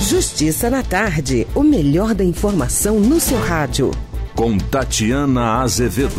Justiça na Tarde, o melhor da informação no seu rádio. Com Tatiana Azevedo.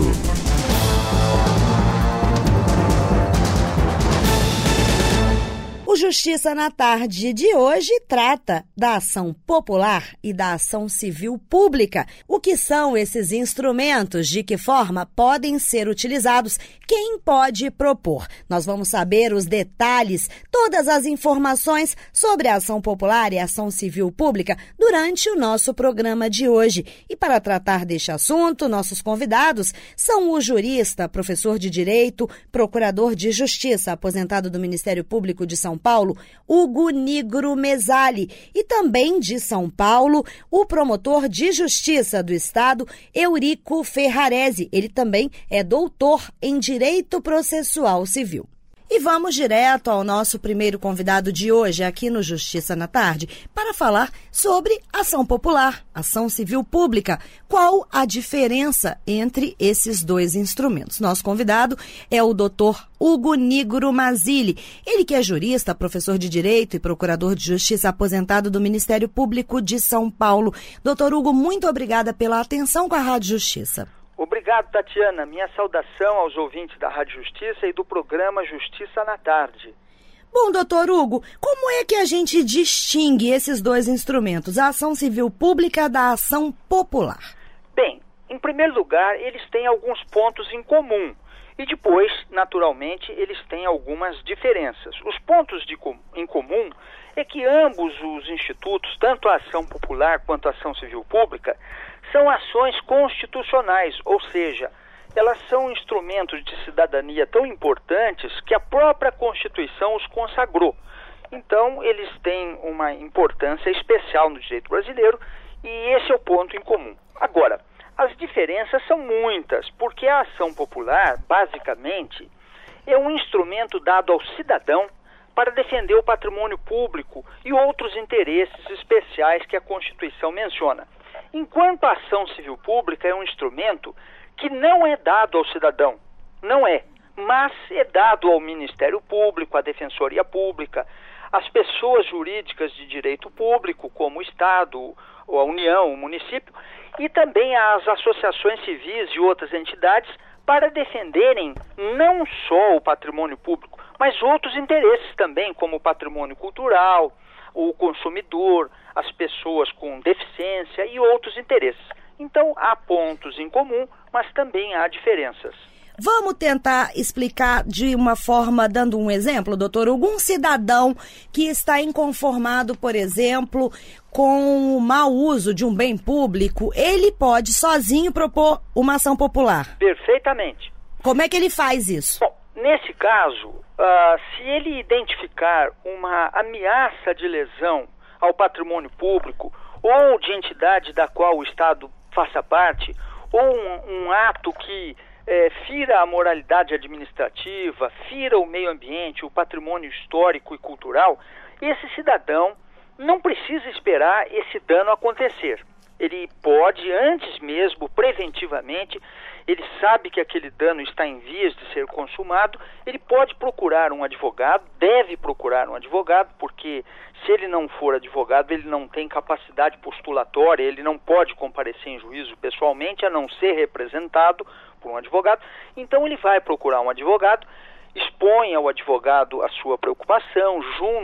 O Justiça na Tarde de hoje trata da ação popular e da ação civil pública. O que são esses instrumentos? De que forma podem ser utilizados? Quem pode propor? Nós vamos saber os detalhes, todas as informações sobre a ação popular e a ação civil pública durante o nosso programa de hoje. E para tratar deste assunto, nossos convidados são o jurista, professor de Direito, procurador de Justiça, aposentado do Ministério Público de São Paulo, Hugo Nigro Mezzali, e também de São Paulo, o promotor de Justiça do Estado, Eurico Ferrarese. Ele também é doutor em Direito Processual Civil. E vamos direto ao nosso primeiro convidado de hoje, aqui no Justiça na Tarde, para falar sobre ação popular, ação civil pública. Qual a diferença entre esses dois instrumentos? Nosso convidado é o doutor Hugo Nigro Mezzali. Ele que é jurista, professor de Direito e procurador de Justiça aposentado do Ministério Público de São Paulo. Doutor Hugo, muito obrigada pela atenção com a Rádio Justiça. Obrigado, Tatiana. Minha saudação aos ouvintes da Rádio Justiça e do programa Justiça na Tarde. Bom, doutor Hugo, como é que a gente distingue esses dois instrumentos, a ação civil pública da ação popular? Bem, em primeiro lugar, eles têm alguns pontos em comum e depois, naturalmente, eles têm algumas diferenças. Os pontos em comum é que ambos os institutos, tanto a ação popular quanto a ação civil pública, são ações constitucionais, ou seja, elas são instrumentos de cidadania tão importantes que a própria Constituição os consagrou. Então, eles têm uma importância especial no direito brasileiro e esse é o ponto em comum. Agora, as diferenças são muitas, porque a ação popular, basicamente, é um instrumento dado ao cidadão para defender o patrimônio público e outros interesses especiais que a Constituição menciona. Enquanto a ação civil pública é um instrumento que não é dado ao cidadão, não é, mas é dado ao Ministério Público, à Defensoria Pública, às pessoas jurídicas de direito público, como o Estado, ou a União, o município, e também às associações civis e outras entidades para defenderem não só o patrimônio público, mas outros interesses também, como o patrimônio cultural, o consumidor, as pessoas com deficiência e outros interesses. Então, há pontos em comum, mas também há diferenças. Vamos tentar explicar de uma forma, dando um exemplo, doutor Hugo. Um cidadão que está inconformado, por exemplo, com o mau uso de um bem público, ele pode sozinho propor uma ação popular? Perfeitamente. Como é que ele faz isso? Bom, nesse caso, se ele identificar uma ameaça de lesão ao patrimônio público ou de entidade da qual o Estado faça parte, ou um ato que fira a moralidade administrativa, fira o meio ambiente, o patrimônio histórico e cultural, esse cidadão não precisa esperar esse dano acontecer. Ele pode, antes mesmo, preventivamente, ele sabe que aquele dano está em vias de ser consumado, ele pode procurar um advogado, deve procurar um advogado, porque se ele não for advogado, ele não tem capacidade postulatória, ele não pode comparecer em juízo pessoalmente, a não ser representado por um advogado. Então ele vai procurar um advogado, expõe ao advogado a sua preocupação,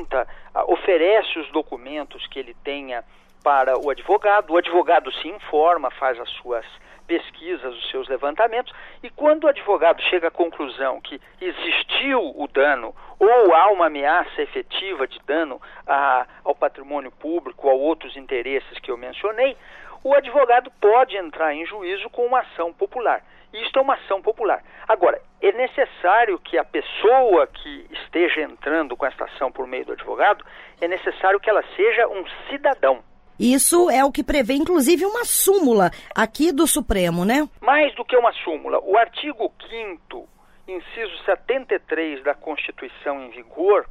oferece os documentos que ele tenha para o advogado se informa, faz as suas pesquisas, os seus levantamentos, e quando o advogado chega à conclusão que existiu o dano ou há uma ameaça efetiva de dano ao patrimônio público, a outros interesses que eu mencionei, o advogado pode entrar em juízo com uma ação popular. Isto é uma ação popular. Agora, é necessário que a pessoa que esteja entrando com esta ação por meio do advogado, é necessário que ela seja um cidadão. Isso é o que prevê, inclusive, uma súmula aqui do Supremo, né? Mais do que uma súmula. O artigo 5º, inciso 73 da Constituição em vigor,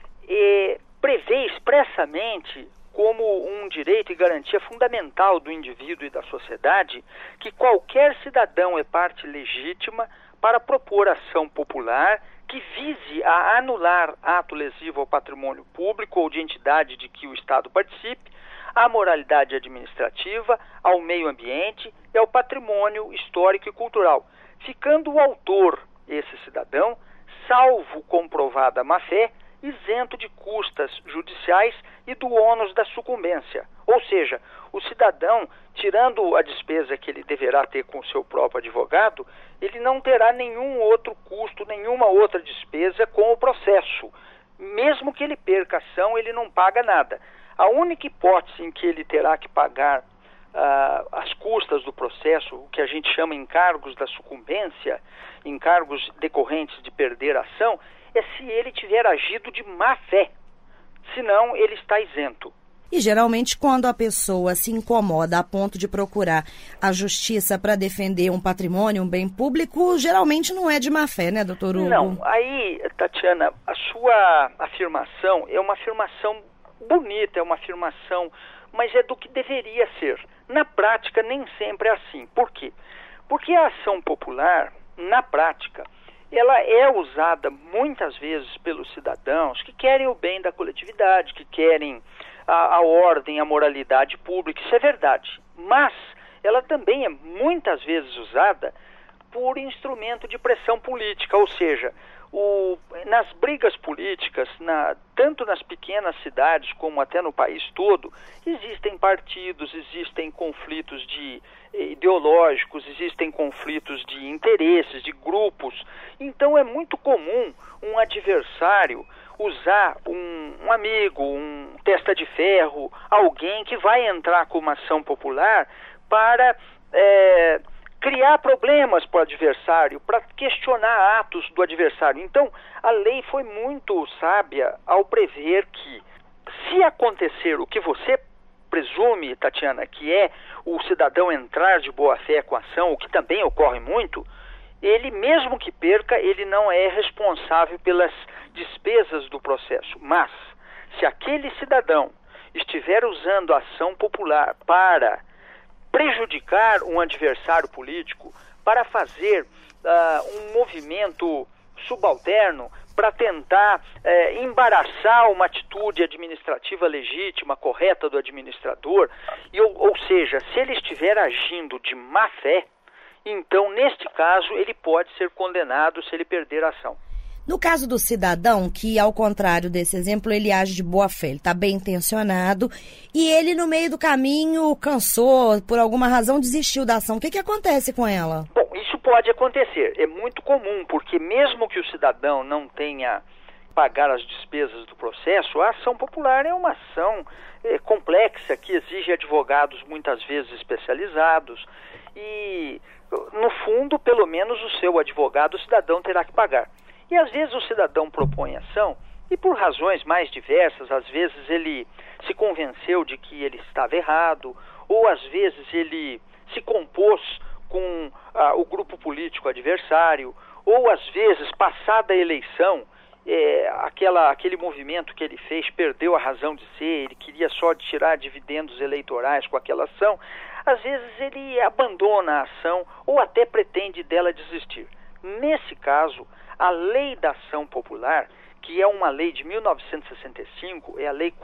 prevê expressamente como um direito e garantia fundamental do indivíduo e da sociedade que qualquer cidadão é parte legítima para propor ação popular que vise a anular ato lesivo ao patrimônio público ou de entidade de que o Estado participe, à moralidade administrativa, ao meio ambiente e ao patrimônio histórico e cultural, ficando o autor, esse cidadão, salvo comprovada má-fé, isento de custas judiciais e do ônus da sucumbência. Ou seja, o cidadão, tirando a despesa que ele deverá ter com o seu próprio advogado, ele não terá nenhum outro custo, nenhuma outra despesa com o processo. Mesmo que ele perca a ação, ele não paga nada. A única hipótese em que ele terá que pagar as custas do processo, o que a gente chama encargos da sucumbência, encargos decorrentes de perder a ação, é se ele tiver agido de má fé. Senão, ele está isento. E geralmente quando a pessoa se incomoda a ponto de procurar a justiça para defender um patrimônio, um bem público, geralmente não é de má fé, né, doutor Hugo? Não, aí, Tatiana, a sua afirmação é uma afirmação bonita, é uma afirmação, mas é do que deveria ser. Na prática, nem sempre é assim. Por quê? Porque a ação popular, na prática, ela é usada muitas vezes pelos cidadãos que querem o bem da coletividade, que querem a ordem, a moralidade pública, isso é verdade. Mas ela também é muitas vezes usada por instrumento de pressão política, ou seja, nas brigas políticas, tanto nas pequenas cidades como até no país todo, existem partidos, existem conflitos ideológicos, existem conflitos de interesses, de grupos. Então é muito comum um adversário usar um amigo, um testa de ferro, alguém que vai entrar com uma ação popular para criar problemas para o adversário, para questionar atos do adversário. Então, a lei foi muito sábia ao prever que, se acontecer o que você presume, Tatiana, que é o cidadão entrar de boa fé com a ação, o que também ocorre muito, ele, mesmo que perca, ele não é responsável pelas despesas do processo. Mas, se aquele cidadão estiver usando a ação popular para prejudicar um adversário político, para fazer um movimento subalterno, para tentar embaraçar uma atitude administrativa legítima, correta do administrador, ou seja, se ele estiver agindo de má fé, então, neste caso, ele pode ser condenado se ele perder a ação. No caso do cidadão, que ao contrário desse exemplo, ele age de boa fé, ele está bem intencionado e ele no meio do caminho cansou, por alguma razão desistiu da ação, o que acontece com ela? Bom, isso pode acontecer, é muito comum, porque mesmo que o cidadão não tenha pagar as despesas do processo, a ação popular é uma ação complexa que exige advogados muitas vezes especializados e, no fundo, pelo menos o seu advogado, o cidadão terá que pagar. E às vezes o cidadão propõe ação e por razões mais diversas, às vezes ele se convenceu de que ele estava errado, ou às vezes ele se compôs com o grupo político adversário, ou às vezes, passada a eleição, aquele movimento que ele fez perdeu a razão de ser, ele queria só tirar dividendos eleitorais com aquela ação, às vezes ele abandona a ação ou até pretende dela desistir. Nesse caso, a Lei da Ação Popular, que é uma lei de 1965, é a Lei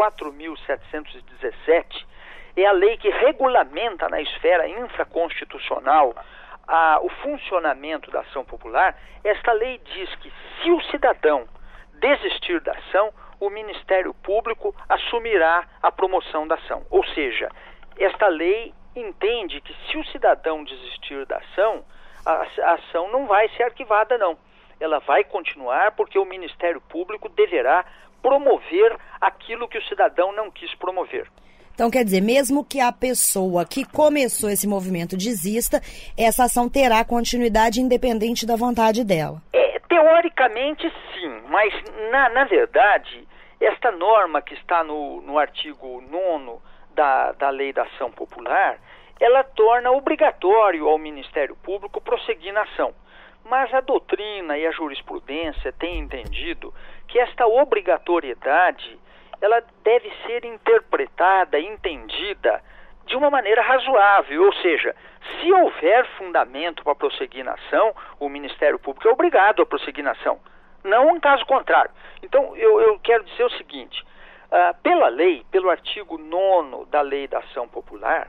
4.717, é a lei que regulamenta na esfera infraconstitucional o funcionamento da ação popular. Esta lei diz que se o cidadão desistir da ação, o Ministério Público assumirá a promoção da ação. Ou seja, esta lei entende que se o cidadão desistir da ação, a ação não vai ser arquivada, não. Ela vai continuar porque o Ministério Público deverá promover aquilo que o cidadão não quis promover. Então, quer dizer, mesmo que a pessoa que começou esse movimento desista, essa ação terá continuidade independente da vontade dela? Teoricamente, sim, mas na verdade, esta norma que está no artigo 9º da Lei da Ação Popular, ela torna obrigatório ao Ministério Público prosseguir na ação. Mas a doutrina e a jurisprudência têm entendido que esta obrigatoriedade ela deve ser interpretada, entendida de uma maneira razoável, ou seja, se houver fundamento para prosseguir na ação, o Ministério Público é obrigado a prosseguir na ação. não um caso contrário. Então, eu quero dizer o seguinte, pela lei, pelo artigo 9º da Lei da Ação Popular,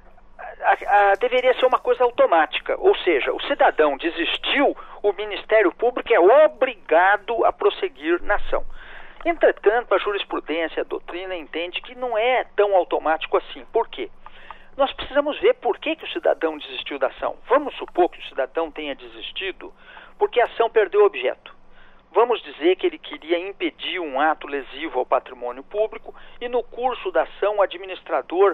deveria ser uma coisa automática, ou seja, o cidadão desistiu, o Ministério Público é obrigado a prosseguir na ação. Entretanto, a jurisprudência, a doutrina entende que não é tão automático assim. Por quê? Nós precisamos ver por que o cidadão desistiu da ação. Vamos supor que o cidadão tenha desistido porque a ação perdeu o objeto. Vamos dizer que ele queria impedir um ato lesivo ao patrimônio público e no curso da ação o administrador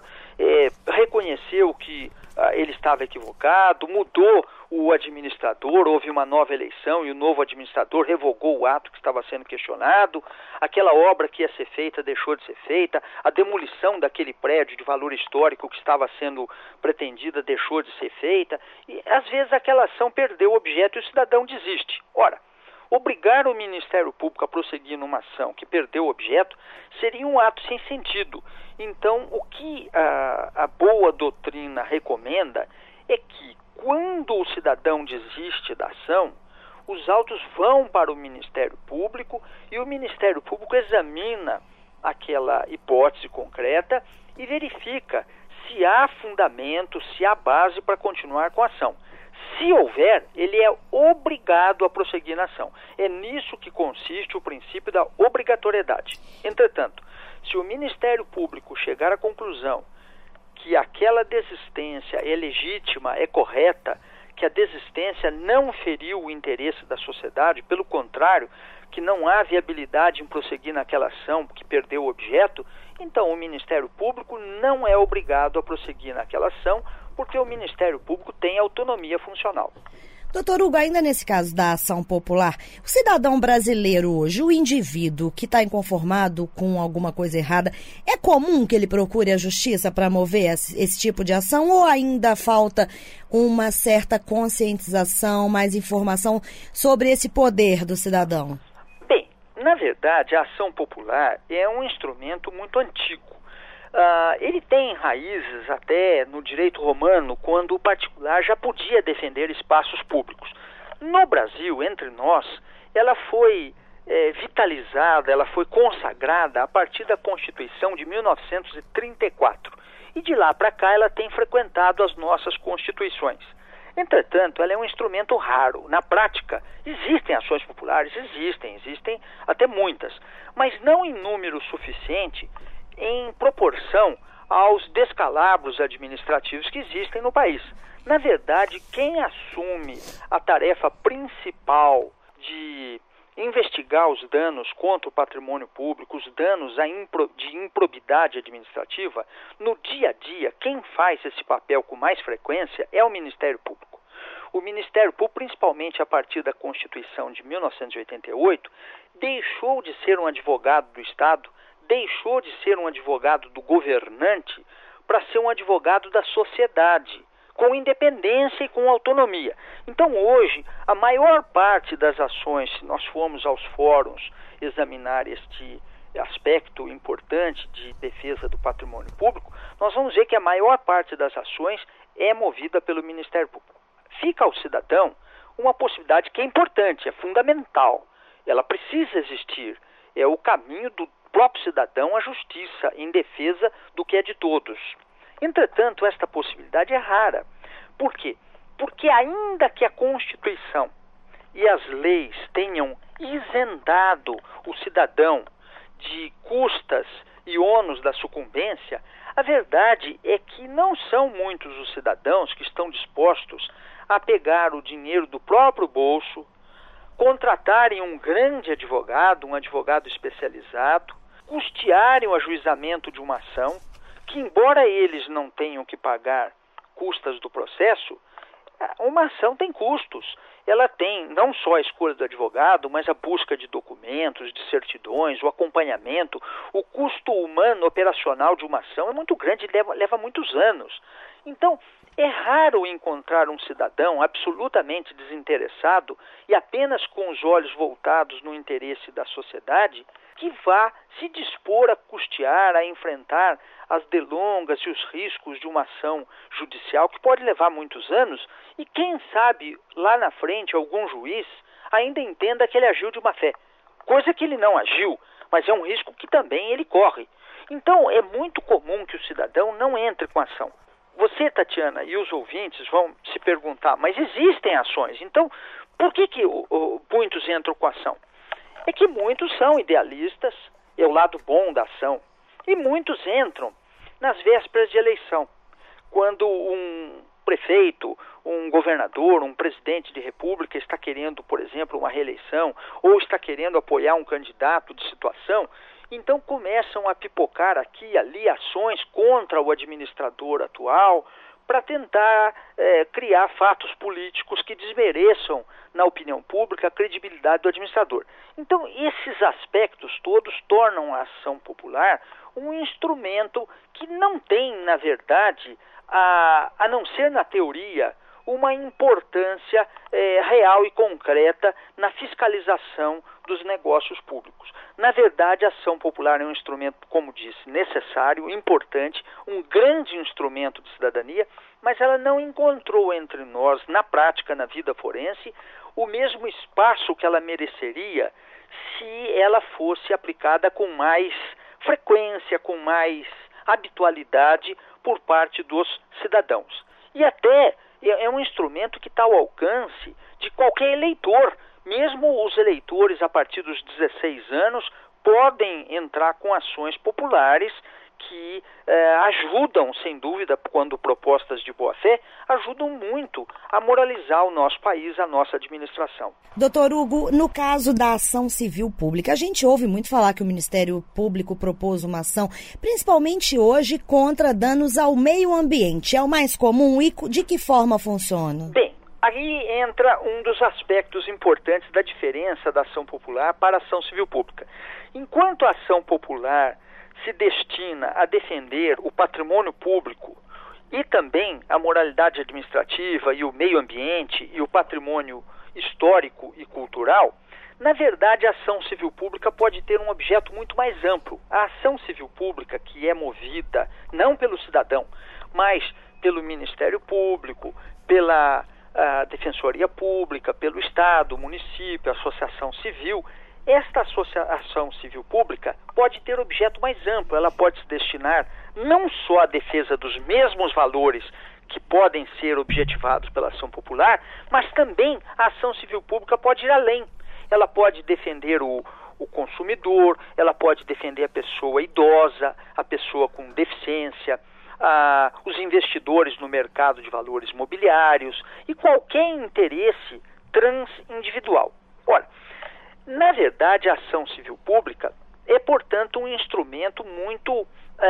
reconheceu que ele estava equivocado, mudou o administrador, houve uma nova eleição e o novo administrador revogou o ato que estava sendo questionado, aquela obra que ia ser feita deixou de ser feita, a demolição daquele prédio de valor histórico que estava sendo pretendida deixou de ser feita e às vezes aquela ação perdeu o objeto e o cidadão desiste. Ora, obrigar o Ministério Público a prosseguir numa ação que perdeu o objeto seria um ato sem sentido. Então, o que a boa doutrina recomenda é que, quando o cidadão desiste da ação, os autos vão para o Ministério Público e o Ministério Público examina aquela hipótese concreta e verifica se há fundamento, se há base para continuar com a ação. Se houver, ele é obrigado a prosseguir na ação. É nisso que consiste o princípio da obrigatoriedade. Entretanto, se o Ministério Público chegar à conclusão que aquela desistência é legítima, é correta, que a desistência não feriu o interesse da sociedade, pelo contrário, que não há viabilidade em prosseguir naquela ação que perdeu o objeto, então o Ministério Público não é obrigado a prosseguir naquela ação, porque o Ministério Público tem autonomia funcional. Doutor Hugo, ainda nesse caso da ação popular, o cidadão brasileiro hoje, o indivíduo que está inconformado com alguma coisa errada, é comum que ele procure a justiça para mover esse tipo de ação ou ainda falta uma certa conscientização, mais informação sobre esse poder do cidadão? Bem, na verdade, a ação popular é um instrumento muito antigo. Ele tem raízes até no direito romano, quando o particular já podia defender espaços públicos. No Brasil, entre nós, ela foi vitalizada, ela foi consagrada a partir da Constituição de 1934. E de lá para cá ela tem frequentado as nossas constituições. Entretanto, ela é um instrumento raro. Na prática, existem ações populares, existem até muitas, mas não em número suficiente em proporção aos descalabros administrativos que existem no país. Na verdade, quem assume a tarefa principal de investigar os danos contra o patrimônio público, os danos de improbidade administrativa, no dia a dia, quem faz esse papel com mais frequência é o Ministério Público. O Ministério Público, principalmente a partir da Constituição de 1988, deixou de ser um advogado do Estado, deixou de ser um advogado do governante para ser um advogado da sociedade, com independência e com autonomia. Então hoje, a maior parte das ações, se nós formos aos fóruns examinar este aspecto importante de defesa do patrimônio público, nós vamos ver que a maior parte das ações é movida pelo Ministério Público. Fica ao cidadão uma possibilidade que é importante, é fundamental, ela precisa existir, é o caminho do próprio cidadão à justiça em defesa do que é de todos. Entretanto, esta possibilidade é rara. Por quê? Porque ainda que a Constituição e as leis tenham isentado o cidadão de custas e ônus da sucumbência, a verdade é que não são muitos os cidadãos que estão dispostos a pegar o dinheiro do próprio bolso, contratarem um grande advogado, um advogado especializado, custearem o ajuizamento de uma ação, que embora eles não tenham que pagar custas do processo, uma ação tem custos. Ela tem não só a escolha do advogado, mas a busca de documentos, de certidões, o acompanhamento. O custo humano operacional de uma ação é muito grande e leva muitos anos. Então, é raro encontrar um cidadão absolutamente desinteressado e apenas com os olhos voltados no interesse da sociedade que vá se dispor a custear, a enfrentar as delongas e os riscos de uma ação judicial que pode levar muitos anos e quem sabe lá na frente algum juiz ainda entenda que ele agiu de má fé. Coisa que ele não agiu, mas é um risco que também ele corre. Então, é muito comum que o cidadão não entre com ação. Você, Tatiana, e os ouvintes vão se perguntar, mas existem ações, então por que muitos entram com ação? É que muitos são idealistas, é o lado bom da ação, e muitos entram nas vésperas de eleição, quando um prefeito, um governador, um presidente de república está querendo, por exemplo, uma reeleição, ou está querendo apoiar um candidato de situação. Então começam a pipocar aqui e ali ações contra o administrador atual para tentar criar fatos políticos que desmereçam na opinião pública a credibilidade do administrador. Então esses aspectos todos tornam a ação popular um instrumento que não tem, na verdade, a não ser na teoria, uma importância real e concreta na fiscalização dos negócios públicos. Na verdade, a ação popular é um instrumento, como disse, necessário, importante, um grande instrumento de cidadania, mas ela não encontrou entre nós, na prática, na vida forense, o mesmo espaço que ela mereceria se ela fosse aplicada com mais frequência, com mais habitualidade por parte dos cidadãos. E até é um instrumento que está ao alcance de qualquer eleitor. Mesmo os eleitores a partir dos 16 anos podem entrar com ações populares que ajudam, sem dúvida, quando propostas de boa-fé, ajudam muito a moralizar o nosso país, a nossa administração. Doutor Hugo, no caso da ação civil pública, a gente ouve muito falar que o Ministério Público propôs uma ação, principalmente hoje, contra danos ao meio ambiente. É o mais comum e de que forma funciona? Bem, aí entra um dos aspectos importantes da diferença da ação popular para a ação civil pública. Enquanto a ação popular se destina a defender o patrimônio público e também a moralidade administrativa e o meio ambiente e o patrimônio histórico e cultural, na verdade a ação civil pública pode ter um objeto muito mais amplo. A ação civil pública, que é movida não pelo cidadão, mas pelo Ministério Público, pela Defensoria Pública, pelo Estado, município, associação civil, esta associação civil pública pode ter objeto mais amplo. Ela pode se destinar não só à defesa dos mesmos valores que podem ser objetivados pela ação popular, mas também a ação civil pública pode ir além. Ela pode defender o consumidor, ela pode defender a pessoa idosa, a pessoa com deficiência, os investidores no mercado de valores mobiliários e qualquer interesse transindividual. Ora, na verdade, a ação civil pública é, portanto, um instrumento muito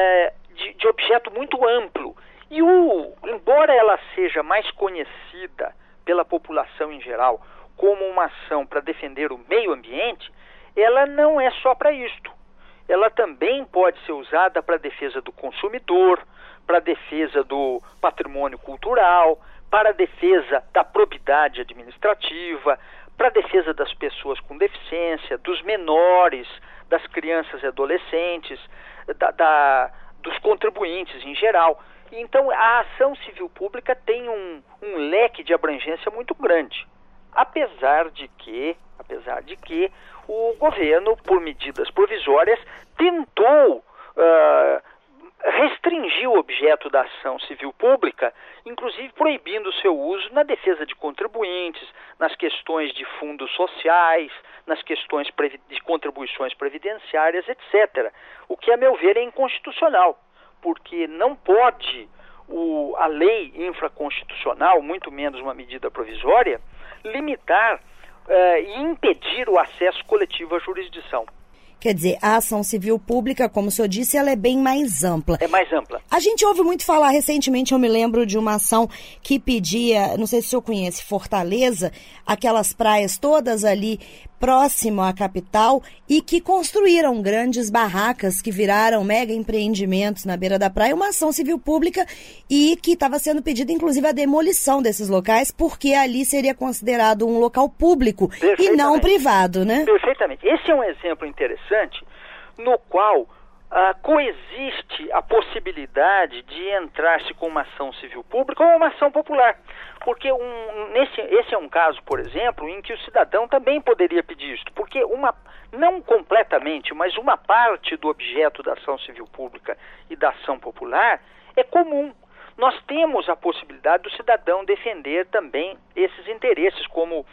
de objeto muito amplo. E embora ela seja mais conhecida pela população em geral como uma ação para defender o meio ambiente, ela não é só para isto. Ela também pode ser usada para a defesa do consumidor, para a defesa do patrimônio cultural, para a defesa da probidade administrativa, para a defesa das pessoas com deficiência, dos menores, das crianças e adolescentes, dos contribuintes em geral. Então, a ação civil pública tem um leque de abrangência muito grande, apesar de que o governo, por medidas provisórias, tentou restringir o objeto da ação civil pública, inclusive proibindo o seu uso na defesa de contribuintes, nas questões de fundos sociais, nas questões de contribuições previdenciárias, etc. O que, a meu ver, é inconstitucional, porque não pode a lei infraconstitucional, muito menos uma medida provisória, limitar e impedir o acesso coletivo à jurisdição. Quer dizer, a ação civil pública, como o senhor disse, ela é bem mais ampla. É mais ampla. A gente ouve muito falar, recentemente eu me lembro de uma ação que pedia, não sei se o senhor conhece, Fortaleza, aquelas praias todas ali próximo à capital e que construíram grandes barracas que viraram mega empreendimentos na beira da praia, uma ação civil pública e que estava sendo pedida inclusive a demolição desses locais porque ali seria considerado um local público e não privado, né? Perfeitamente. Esse é um exemplo interessante no qual coexiste a possibilidade de entrar-se com uma ação civil pública ou uma ação popular. Porque esse é um caso, por exemplo, em que o cidadão também poderia pedir isto. Porque não completamente, mas uma parte do objeto da ação civil pública e da ação popular é comum. Nós temos a possibilidade do cidadão defender também esses interesses, como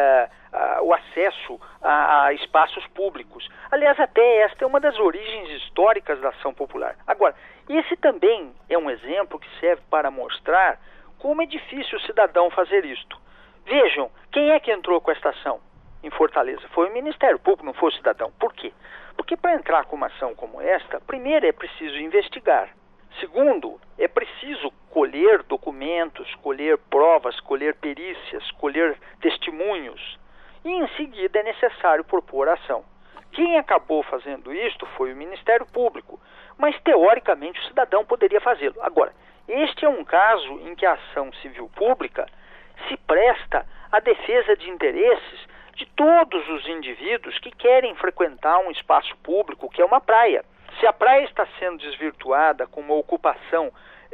o acesso a espaços públicos. Aliás, até esta é uma das origens históricas da ação popular. Agora, esse também é um exemplo que serve para mostrar como é difícil o cidadão fazer isto. Vejam, quem é que entrou com esta ação em Fortaleza? Foi o Ministério Público, não foi o cidadão. Por quê? Porque para entrar com uma ação como esta, primeiro é preciso investigar. Segundo, é preciso colher documentos, colher provas, colher perícias, colher testemunhos. E em seguida é necessário propor a ação. Quem acabou fazendo isto foi o Ministério Público, mas teoricamente o cidadão poderia fazê-lo. Agora, este é um caso em que a ação civil pública se presta à defesa de interesses de todos os indivíduos que querem frequentar um espaço público, que é uma praia. Se a praia está sendo desvirtuada com uma ocupação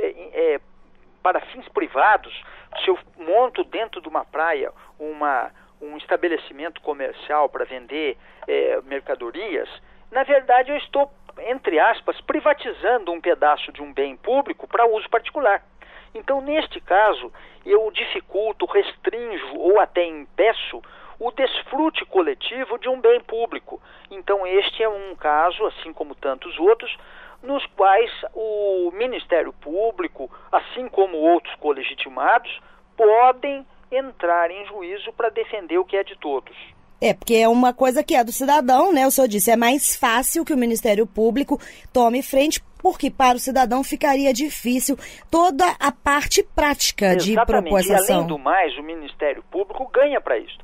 para fins privados, se eu monto dentro de uma praia um estabelecimento comercial para vender mercadorias, na verdade eu estou, entre aspas, privatizando um pedaço de um bem público para uso particular. Então, neste caso, eu dificulto, restringo ou até impeço o desfrute coletivo de um bem público. Então, este é um caso, assim como tantos outros, nos quais o Ministério Público, assim como outros colegitimados, podem entrar em juízo para defender o que é de todos. Porque é uma coisa que é do cidadão, né? O senhor disse, é mais fácil que o Ministério Público tome frente, porque para o cidadão ficaria difícil toda a parte prática de propor essa ação. E além do mais, o Ministério Público ganha para isso.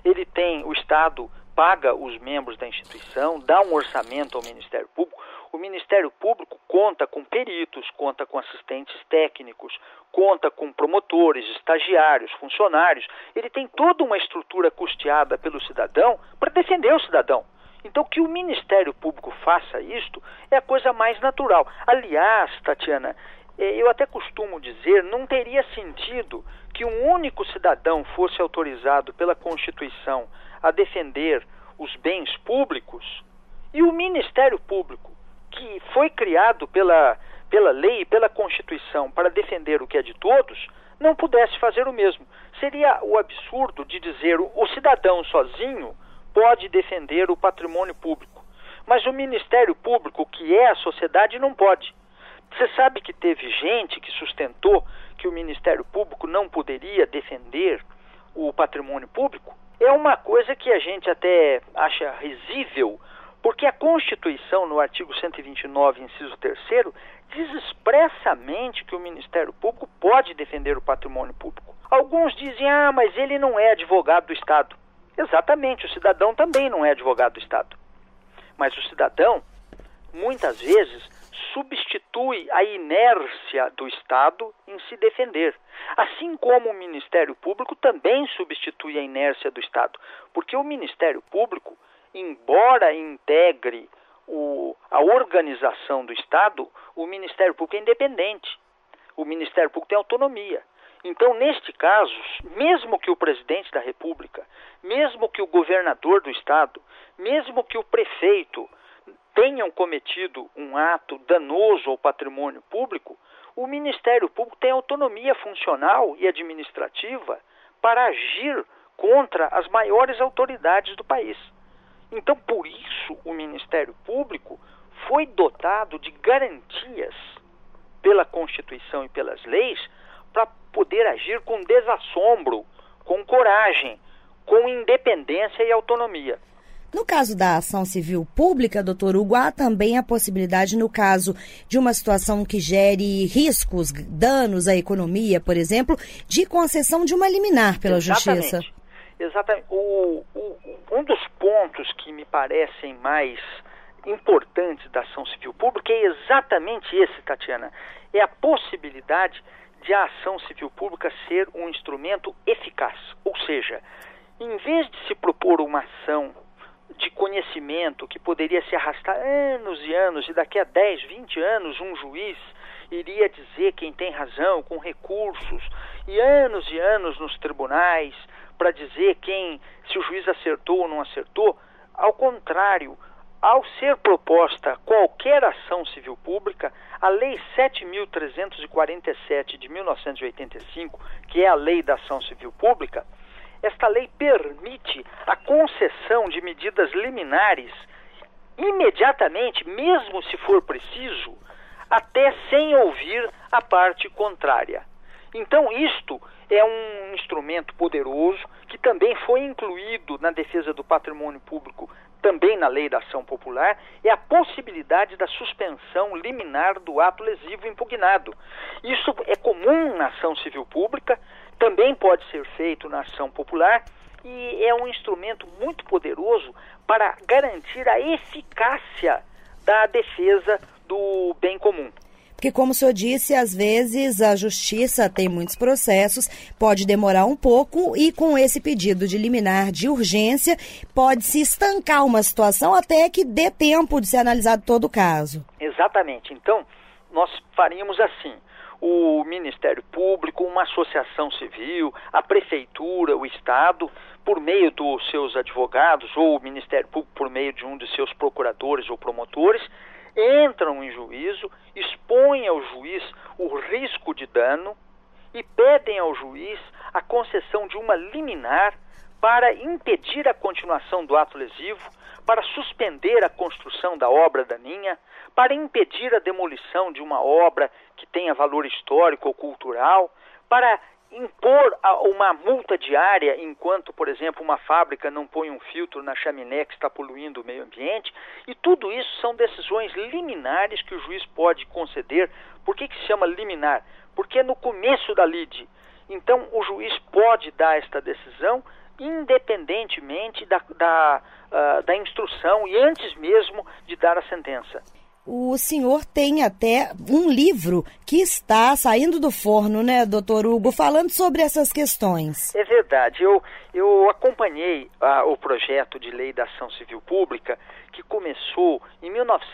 O Estado paga os membros da instituição, dá um orçamento ao Ministério Público. O Ministério Público conta com peritos, conta com assistentes técnicos, conta com promotores, estagiários, funcionários. Ele tem toda uma estrutura custeada pelo cidadão para defender o cidadão. Então, que o Ministério Público faça isto é a coisa mais natural. Aliás, Tatiana, eu até costumo dizer, não teria sentido que um único cidadão fosse autorizado pela Constituição a defender os bens públicos e o Ministério Público, que foi criado pela lei e pela Constituição para defender o que é de todos, não pudesse fazer o mesmo. Seria o absurdo de dizer o cidadão sozinho pode defender o patrimônio público, mas o Ministério Público, que é a sociedade, não pode. Você sabe que teve gente que sustentou que o Ministério Público não poderia defender o patrimônio público? É uma coisa que a gente até acha risível, porque a Constituição, no artigo 129, inciso 3º, diz expressamente que o Ministério Público pode defender o patrimônio público. Alguns dizem, mas ele não é advogado do Estado. Exatamente, o cidadão também não é advogado do Estado. Mas o cidadão, muitas vezes, substitui a inércia do Estado em se defender. Assim como o Ministério Público também substitui a inércia do Estado. Porque o Ministério Público, embora integre a organização do Estado, o Ministério Público é independente. O Ministério Público tem autonomia. Então, neste caso, mesmo que o presidente da República, mesmo que o governador do Estado, mesmo que o prefeito tenham cometido um ato danoso ao patrimônio público, o Ministério Público tem autonomia funcional e administrativa para agir contra as maiores autoridades do país. Então, por isso, o Ministério Público foi dotado de garantias pela Constituição e pelas leis para poder agir com desassombro, com coragem, com independência e autonomia. No caso da ação civil pública, doutor Hugo, há também a possibilidade, no caso de uma situação que gere riscos, danos à economia, por exemplo, de concessão de uma liminar pela Justiça. Exatamente. Um dos pontos que me parecem mais importantes da ação civil pública é exatamente esse, Tatiana. É a possibilidade de a ação civil pública ser um instrumento eficaz. Ou seja, em vez de se propor uma ação de conhecimento que poderia se arrastar anos e anos, e daqui a 10, 20 anos um juiz iria dizer quem tem razão, com recursos, e anos nos tribunais para dizer se o juiz acertou ou não acertou. Ao contrário, ao ser proposta qualquer ação civil pública, a Lei 7.347 de 1985, que é a Lei da Ação Civil Pública, esta lei permite a concessão de medidas liminares imediatamente, mesmo se for preciso, até sem ouvir a parte contrária. Então, isto é um instrumento poderoso que também foi incluído na defesa do patrimônio público, também na Lei da Ação Popular, é a possibilidade da suspensão liminar do ato lesivo impugnado. Isso é comum na ação civil pública, também pode ser feito na ação popular, e é um instrumento muito poderoso para garantir a eficácia da defesa do bem comum. Porque, como o senhor disse, às vezes a justiça tem muitos processos, pode demorar um pouco, e com esse pedido de liminar de urgência pode se estancar uma situação até que dê tempo de ser analisado todo o caso. Exatamente. Então, nós faríamos assim: o Ministério Público, uma associação civil, a Prefeitura, o Estado, por meio dos seus advogados, ou o Ministério Público por meio de um de seus procuradores ou promotores, entram em juízo, expõem ao juiz o risco de dano e pedem ao juiz a concessão de uma liminar para impedir a continuação do ato lesivo, para suspender a construção da obra daninha, para impedir a demolição de uma obra que tenha valor histórico ou cultural, para impor uma multa diária enquanto, por exemplo, uma fábrica não põe um filtro na chaminé que está poluindo o meio ambiente. E tudo isso são decisões liminares que o juiz pode conceder. Por que se chama liminar? Porque é no começo da lide. Então, o juiz pode dar esta decisão independentemente da instrução e antes mesmo de dar a sentença. O senhor tem até um livro que está saindo do forno, né, doutor Hugo, falando sobre essas questões. É verdade. Eu acompanhei o projeto de lei da ação civil pública, que começou em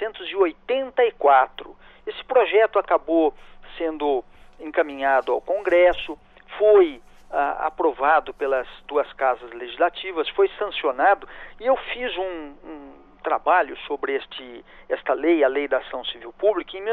1984. Esse projeto acabou sendo encaminhado ao Congresso, foi aprovado pelas duas casas legislativas, foi sancionado, e eu fiz um trabalho sobre esta lei, a Lei da Ação Civil Pública, em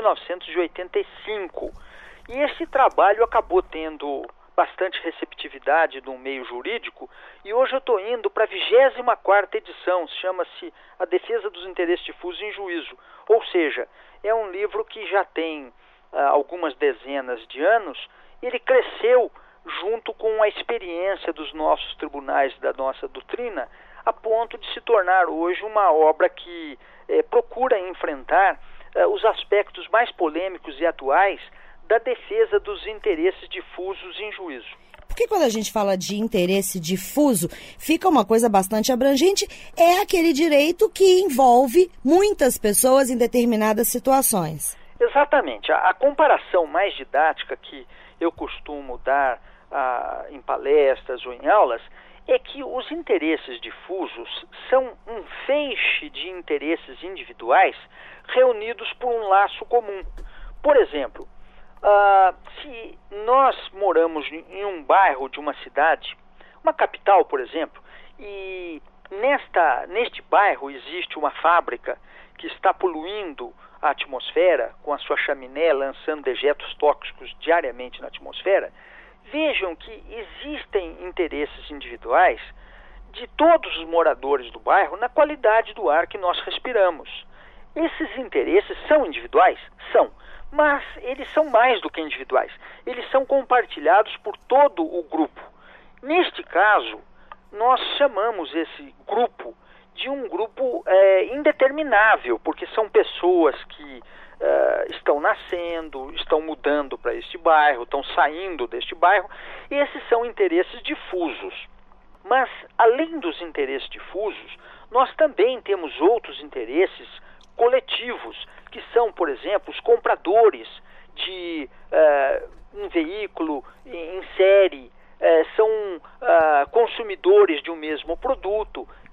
1985. E esse trabalho acabou tendo bastante receptividade do meio jurídico, e hoje eu estou indo para a 24ª edição, chama-se A Defesa dos Interesses Difusos em Juízo. Ou seja, é um livro que já tem algumas dezenas de anos. Ele cresceu junto com a experiência dos nossos tribunais, da nossa doutrina, a ponto de se tornar hoje uma obra que procura enfrentar os aspectos mais polêmicos e atuais da defesa dos interesses difusos em juízo. Porque quando a gente fala de interesse difuso, fica uma coisa bastante abrangente, é aquele direito que envolve muitas pessoas em determinadas situações. Exatamente. A comparação mais didática que eu costumo dar em palestras ou em aulas é que os interesses difusos são um feixe de interesses individuais reunidos por um laço comum. Por exemplo, se nós moramos em um bairro de uma cidade, uma capital, por exemplo, e neste bairro existe uma fábrica que está poluindo a atmosfera com a sua chaminé, lançando dejetos tóxicos diariamente na atmosfera, vejam que existem interesses individuais de todos os moradores do bairro na qualidade do ar que nós respiramos. Esses interesses são individuais? São, mas eles são mais do que individuais. Eles são compartilhados por todo o grupo. Neste caso, nós chamamos esse grupo de um grupo indeterminável, porque são pessoas que estão nascendo, estão mudando para este bairro, estão saindo deste bairro, e esses são interesses difusos. Mas, além dos interesses difusos, nós também temos outros interesses coletivos, que são, por exemplo, os compradores de um veículo em série, são consumidores de um mesmo produto,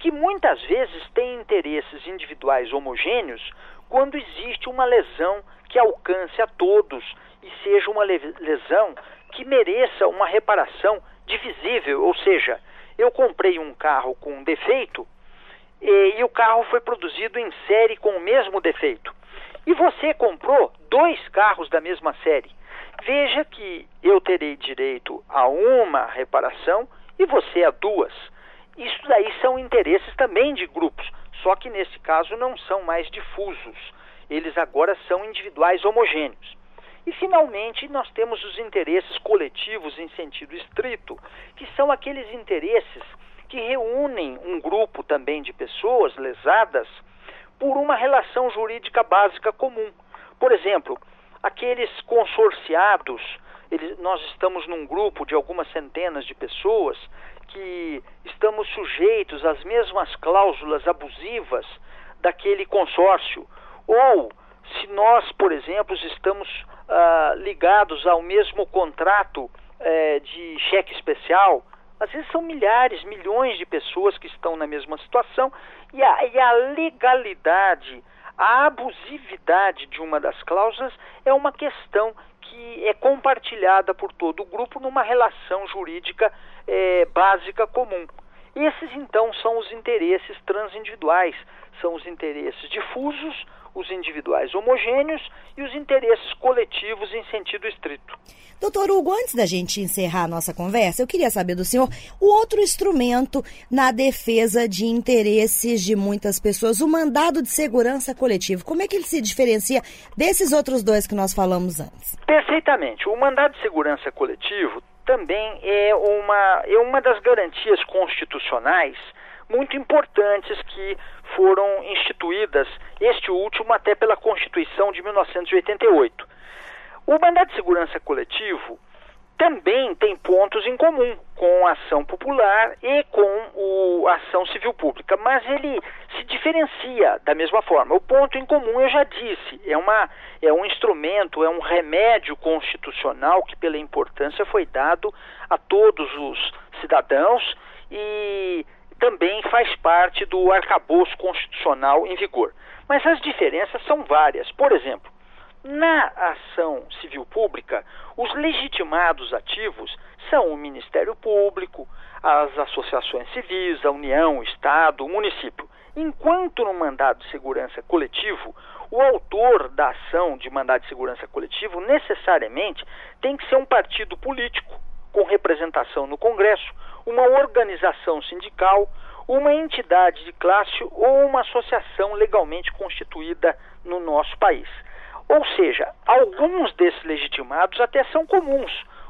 que muitas vezes têm interesses individuais homogêneos quando existe uma lesão que alcance a todos e seja uma lesão que mereça uma reparação divisível, ou seja, eu comprei um carro com um defeito e o carro foi produzido em série com o mesmo defeito. E você comprou 2 carros da mesma série. Veja que eu terei direito a uma reparação e você a 2. Isso daí são interesses também de grupos, só que nesse caso não são mais difusos. Eles agora são individuais homogêneos. E, finalmente, nós temos os interesses coletivos em sentido estrito, que são aqueles interesses que reúnem um grupo também de pessoas lesadas por uma relação jurídica básica comum. Por exemplo, aqueles consorciados, nós estamos num grupo de algumas centenas de pessoas que estamos sujeitos às mesmas cláusulas abusivas daquele consórcio. Ou, se nós, por exemplo, estamos ligados ao mesmo contrato de cheque especial, às vezes são milhares, milhões de pessoas que estão na mesma situação e a legalidade, a abusividade de uma das cláusulas é uma questão que é compartilhada por todo o grupo numa relação jurídica básica comum. Esses, então, são os interesses transindividuais, são os interesses difusos, os individuais homogêneos e os interesses coletivos em sentido estrito. Doutor Hugo, antes da gente encerrar a nossa conversa, eu queria saber do senhor o outro instrumento na defesa de interesses de muitas pessoas, o mandado de segurança coletivo. Como é que ele se diferencia desses outros 2 que nós falamos antes? Perfeitamente. O mandado de segurança coletivo também é uma das garantias constitucionais muito importantes que foram instituídas, este último até pela Constituição de 1988. O mandado de segurança coletivo também tem pontos em comum com a ação popular e com a ação civil pública, mas ele se diferencia da mesma forma. O ponto em comum eu já disse, é um instrumento, é um remédio constitucional que pela importância foi dado a todos os cidadãos e também faz parte do arcabouço constitucional em vigor. Mas as diferenças são várias. Por exemplo, na ação civil pública, os legitimados ativos são o Ministério Público, as associações civis, a União, o Estado, o município. Enquanto no mandado de segurança coletivo, o autor da ação de mandado de segurança coletivo necessariamente tem que ser um partido político, com representação no Congresso, uma organização sindical, uma entidade de classe ou uma associação legalmente constituída no nosso país. Ou seja, alguns desses legitimados até são comuns.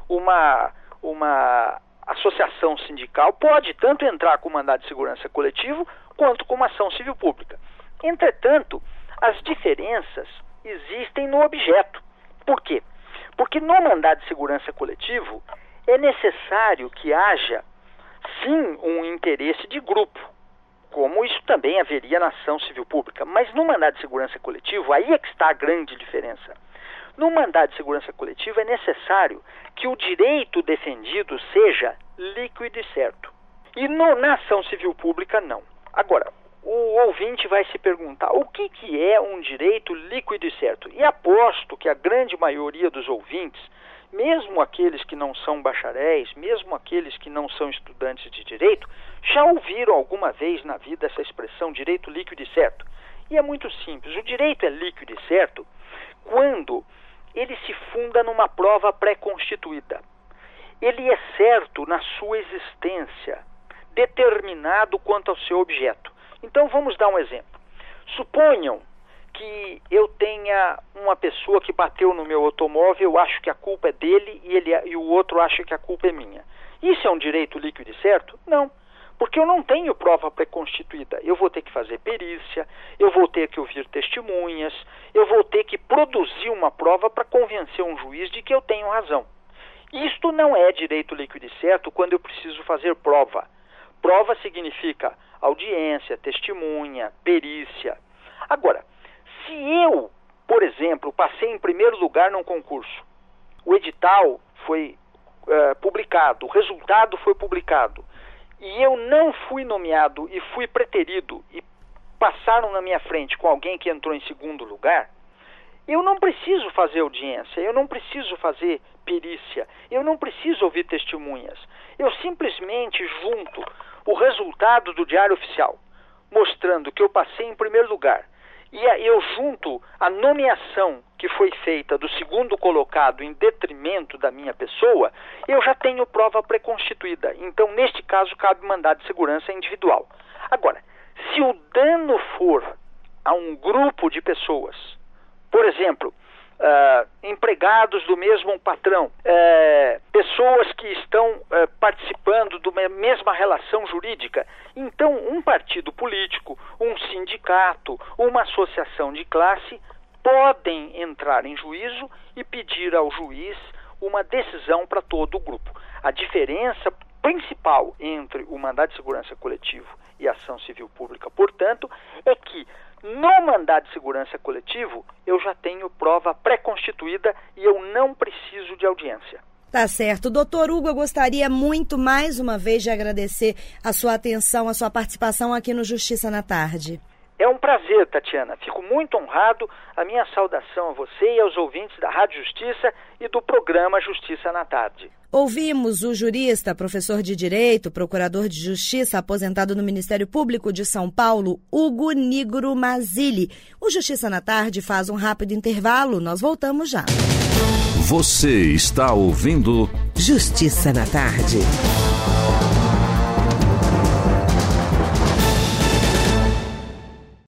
Uma associação sindical pode tanto entrar com mandado de segurança coletivo quanto com uma ação civil pública. Entretanto, as diferenças existem no objeto. Por quê? Porque no mandado de segurança coletivo é necessário que haja, sim, um interesse de grupo, como isso também haveria na ação civil pública. Mas no mandado de segurança coletivo, aí é que está a grande diferença. No mandado de segurança coletivo é necessário que o direito defendido seja líquido e certo. E na ação civil pública, não. Agora, o ouvinte vai se perguntar, o que é um direito líquido e certo? E aposto que a grande maioria dos ouvintes, mesmo aqueles que não são bacharéis, mesmo aqueles que não são estudantes de direito, já ouviram alguma vez na vida essa expressão direito líquido e certo. E é muito simples, o direito é líquido e certo quando ele se funda numa prova pré-constituída. Ele é certo na sua existência, determinado quanto ao seu objeto. Então vamos dar um exemplo. Suponham que eu tenha uma pessoa que bateu no meu automóvel, eu acho que a culpa é dele e o outro acha que a culpa é minha. Isso é um direito líquido e certo? Não, porque eu não tenho prova pré-constituída. Eu vou ter que fazer perícia, eu vou ter que ouvir testemunhas, eu vou ter que produzir uma prova para convencer um juiz de que eu tenho razão. Isto não é direito líquido e certo quando eu preciso fazer prova. Prova significa audiência, testemunha, perícia. Agora, se eu, por exemplo, passei em primeiro lugar num concurso, o edital foi publicado, o resultado foi publicado, e eu não fui nomeado e fui preterido e passaram na minha frente com alguém que entrou em segundo lugar, eu não preciso fazer audiência, eu não preciso fazer perícia, eu não preciso ouvir testemunhas. Eu simplesmente junto o resultado do Diário Oficial, mostrando que eu passei em primeiro lugar, e eu junto a nomeação que foi feita do segundo colocado em detrimento da minha pessoa, eu já tenho prova preconstituída. Então, neste caso, cabe mandado de segurança individual. Agora, se o dano for a um grupo de pessoas, por exemplo, empregados do mesmo patrão, pessoas que estão participando da mesma relação jurídica, então um partido político, um sindicato, uma associação de classe podem entrar em juízo e pedir ao juiz uma decisão para todo o grupo. A diferença principal entre o mandado de segurança coletivo e a ação civil pública, portanto, é que no mandado de segurança coletivo eu já tenho prova pré-constituída e eu não preciso de audiência. Tá certo. Doutor Hugo, eu gostaria muito, mais uma vez, de agradecer a sua atenção, a sua participação aqui no Justiça na Tarde. É um prazer, Tatiana. Fico muito honrado. A minha saudação a você e aos ouvintes da Rádio Justiça e do programa Justiça na Tarde. Ouvimos o jurista, professor de Direito, procurador de Justiça, aposentado no Ministério Público de São Paulo, Hugo Nigro Mazzilli. O Justiça na Tarde faz um rápido intervalo. Nós voltamos já. Você está ouvindo Justiça na Tarde.